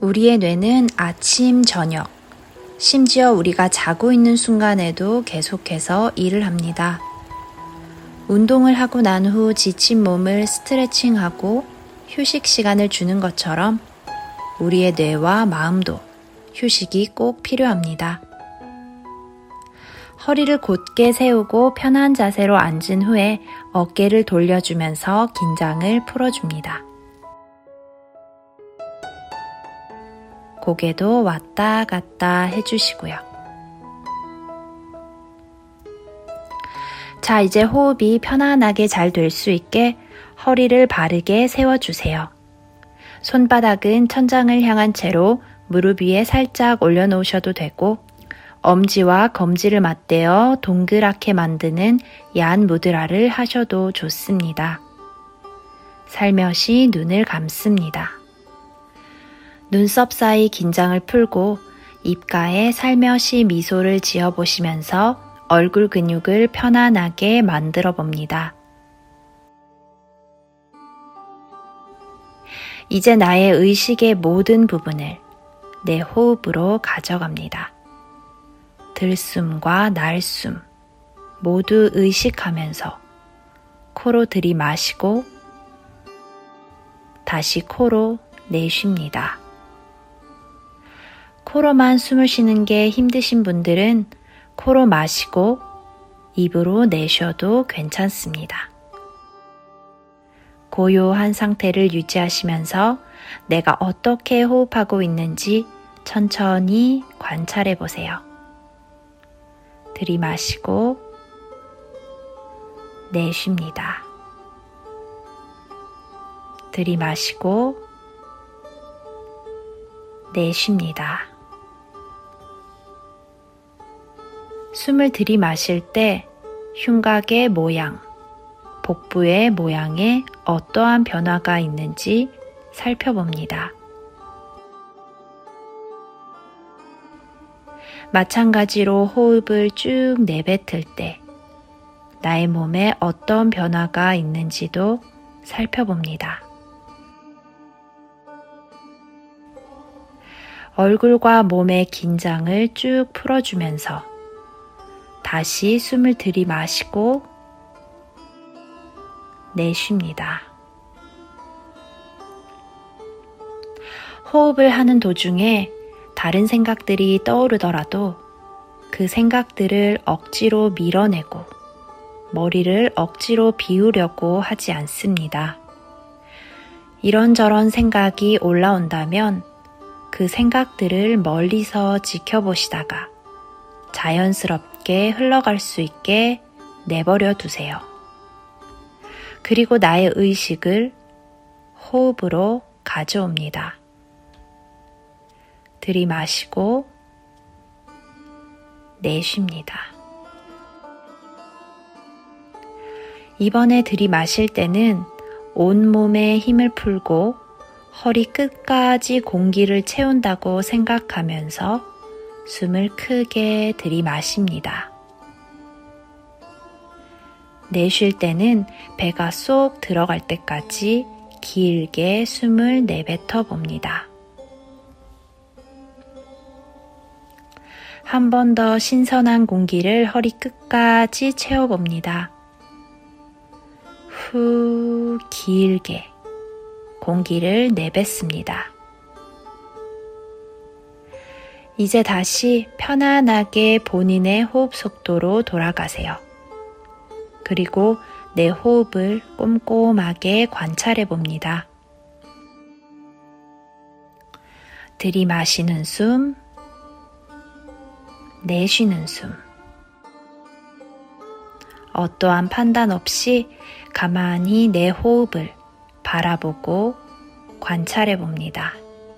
우리의 뇌는 아침, 저녁, 심지어 우리가 자고 있는 순간에도 계속해서 일을 합니다. 운동을 하고 난 후 지친 몸을 스트레칭하고 휴식 시간을 주는 것처럼 우리의 뇌와 마음도 휴식이 꼭 필요합니다. 허리를 곧게 세우고 편한 자세로 앉은 후에 어깨를 돌려주면서 긴장을 풀어줍니다. 고개도 왔다 갔다 해주시고요. 자, 이제 호흡이 편안하게 잘 될 수 있게 허리를 바르게 세워주세요. 손바닥은 천장을 향한 채로 무릎 위에 살짝 올려놓으셔도 되고 엄지와 검지를 맞대어 동그랗게 만드는 야한 무드라를 하셔도 좋습니다. 살며시 눈을 감습니다. 눈썹 사이 긴장을 풀고 입가에 살며시 미소를 지어보시면서 얼굴 근육을 편안하게 만들어 봅니다. 이제 나의 의식의 모든 부분을 내 호흡으로 가져갑니다. 들숨과 날숨 모두 의식하면서 코로 들이마시고 다시 코로 내쉽니다. 코로만 숨을 쉬는 게 힘드신 분들은 코로 마시고 입으로 내쉬어도 괜찮습니다. 고요한 상태를 유지하시면서 내가 어떻게 호흡하고 있는지 천천히 관찰해 보세요. 들이마시고 내쉽니다. 들이마시고 내쉽니다. 숨을 들이마실 때 흉곽의 모양, 복부의 모양에 어떠한 변화가 있는지 살펴봅니다. 마찬가지로 호흡을 쭉 내뱉을 때 나의 몸에 어떤 변화가 있는지도 살펴봅니다. 얼굴과 몸의 긴장을 쭉 풀어주면서 다시 숨을 들이마시고 내쉽니다. 호흡을 하는 도중에 다른 생각들이 떠오르더라도 그 생각들을 억지로 밀어내고 머리를 억지로 비우려고 하지 않습니다. 이런저런 생각이 올라온다면 그 생각들을 멀리서 지켜보시다가 자연스럽게 흘러갈 수 있게 내버려 두세요. 그리고 나의 의식을 호흡으로 가져옵니다. 들이마시고 내쉽니다. 이번에 들이마실 때는 온몸에 힘을 풀고 허리 끝까지 공기를 채운다고 생각하면서 숨을 크게 들이마십니다. 내쉴 때는 배가 쏙 들어갈 때까지 길게 숨을 내뱉어 봅니다. 한 번 더 신선한 공기를 허리 끝까지 채워봅니다. 후, 길게 공기를 내뱉습니다. 이제 다시 편안하게 본인의 호흡 속도로 돌아가세요. 그리고 내 호흡을 꼼꼼하게 관찰해 봅니다. 들이마시는 숨, 내쉬는 숨. 어떠한 판단 없이 가만히 내 호흡을 바라보고 관찰해 봅니다.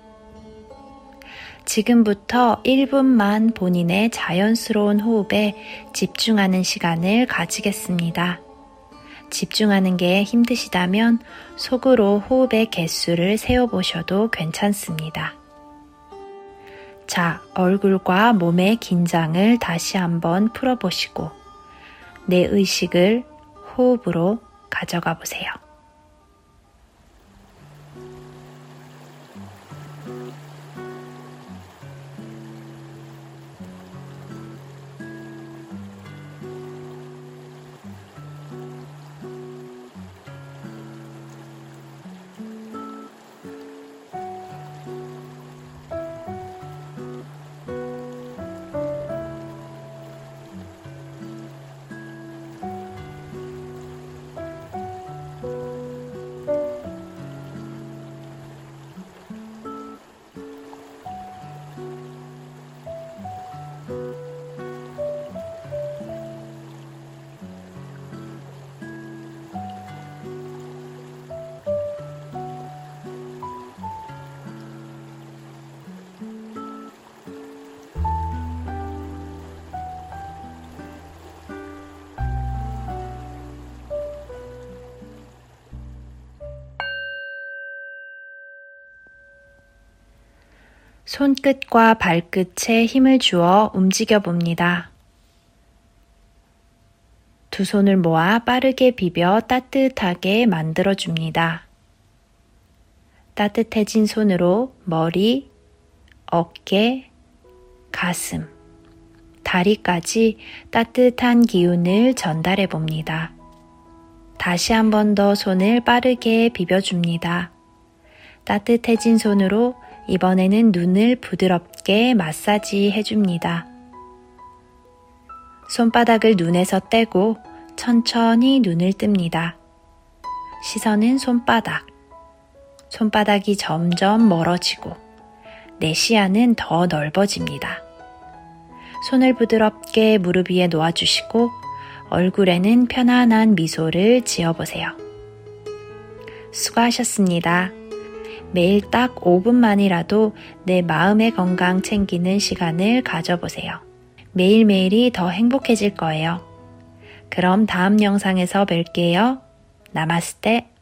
지금부터 1분만 본인의 자연스러운 호흡에 집중하는 시간을 가지겠습니다. 집중하는 게 힘드시다면 속으로 호흡의 개수를 세어보셔도 괜찮습니다. 자, 얼굴과 몸의 긴장을 다시 한번 풀어보시고 내 의식을 호흡으로 가져가 보세요. 손끝과 발끝에 힘을 주어 움직여 봅니다. 두 손을 모아 빠르게 비벼 따뜻하게 만들어 줍니다. 따뜻해진 손으로 머리, 어깨, 가슴, 다리까지 따뜻한 기운을 전달해 봅니다. 다시 한 번 더 손을 빠르게 비벼줍니다. 따뜻해진 손으로 이번에는 눈을 부드럽게 마사지 해줍니다. 손바닥을 눈에서 떼고 천천히 눈을 뜹니다. 시선은 손바닥. 손바닥이 점점 멀어지고 내 시야는 더 넓어집니다. 손을 부드럽게 무릎 위에 놓아주시고 얼굴에는 편안한 미소를 지어보세요. 수고하셨습니다. 매일 딱 5분만이라도 내 마음의 건강 챙기는 시간을 가져보세요. 매일매일이 더 행복해질 거예요. 그럼 다음 영상에서 뵐게요. 나마스테.